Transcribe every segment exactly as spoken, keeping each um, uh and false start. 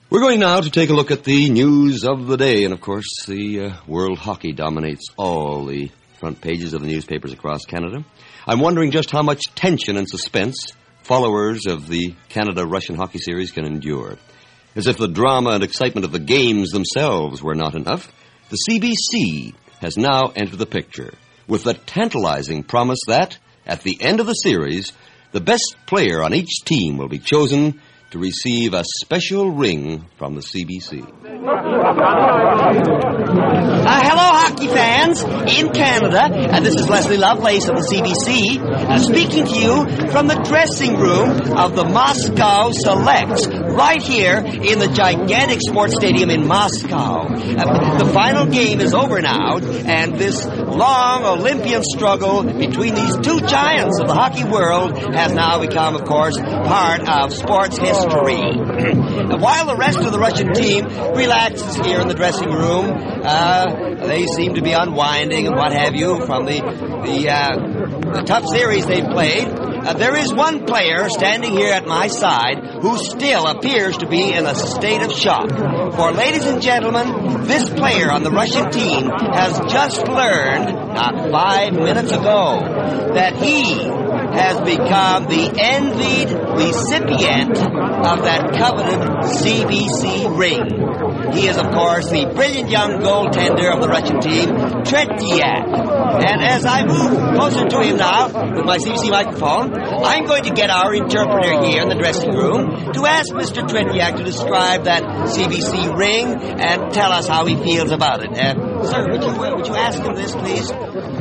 We're going now to take a look at the news of the day. And, of course, the uh, World Hockey dominates all the front pages of the newspapers across Canada. I'm wondering just how much tension and suspense followers of the Canada-Russian hockey series can endure. As if the drama and excitement of the games themselves were not enough, the C B C has now entered the picture with the tantalizing promise that, at the end of the series, the best player on each team will be chosen to receive a special ring from the C B C. Uh, hello, hockey fans in Canada. Uh, this is Leslie Lovelace of the C B C, uh, speaking to you from the dressing room of the Moscow Selects, right here in the gigantic sports stadium in Moscow. Uh, the final game is over now, and this long Olympian struggle between these two giants of the hockey world has now become, of course, part of sports history. While the rest of the Russian team relaxes here in the dressing room, uh, they seem to be unwinding and what have you from the the, uh, the tough series they've played. Uh, there is one player standing here at my side who still appears to be in a state of shock. For, ladies and gentlemen, this player on the Russian team has just learned, not five minutes ago, that he has become the envied recipient of that coveted C B C ring. He is, of course, the brilliant young goaltender of the Russian team, Tretiak. And as I move closer to him now with my C B C microphone, I'm going to get our interpreter here in the dressing room to ask Mister Tretiak to describe that C B C ring and tell us how he feels about it. Uh, sir, would you, would you ask him this, please?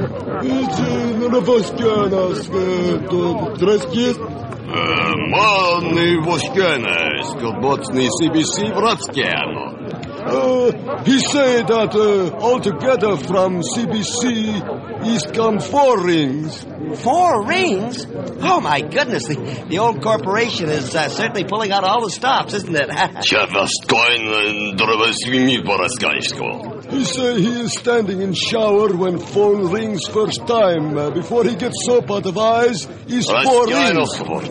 Манный воскене, скорботный C B C братскено. Uh, he said that uh, altogether from C B C he's come four rings. Four rings? Oh, my goodness. The, the old corporation is uh, certainly pulling out all the stops, isn't it? He said he is standing in shower when phone rings first time. Uh, before he gets soap out of eyes, he's four rings.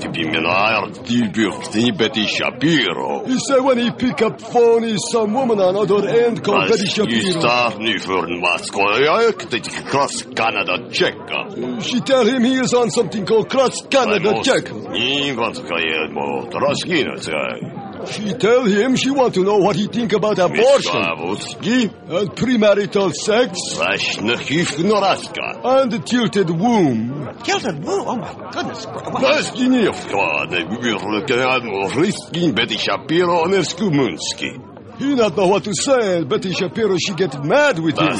He said when he pick up phone, he's some woman on other end called Betty Shapiro. Uh, she tell him he is on something called Cross Canada Check. She tell him she want to know what he think about abortion and premarital sex and the tilted womb. Tilted womb? Oh, my goodness. He not know what to say. Betty Shapiro, she get mad with him. Uh,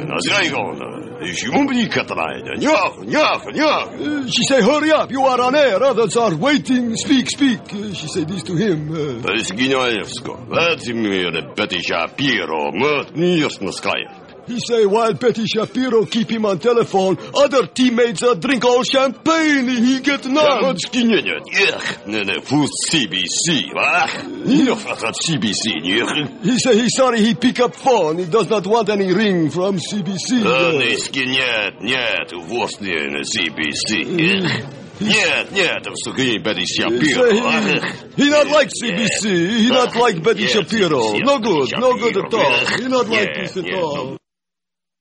she say, hurry up, you are on air. Others are waiting. Speak, speak. Uh, she say this to him. Uh, He say while Betty Shapiro keep him on telephone, other teammates uh, drink all champagne. He get none. C B C. He say he sorry he pick up phone. He does not want any ring from C B C. Uh, C B C. Нет, нет, Betty Shapiro. He, he not like C B C. He not like Betty Shapiro. No good, no good at all. He not like this at all.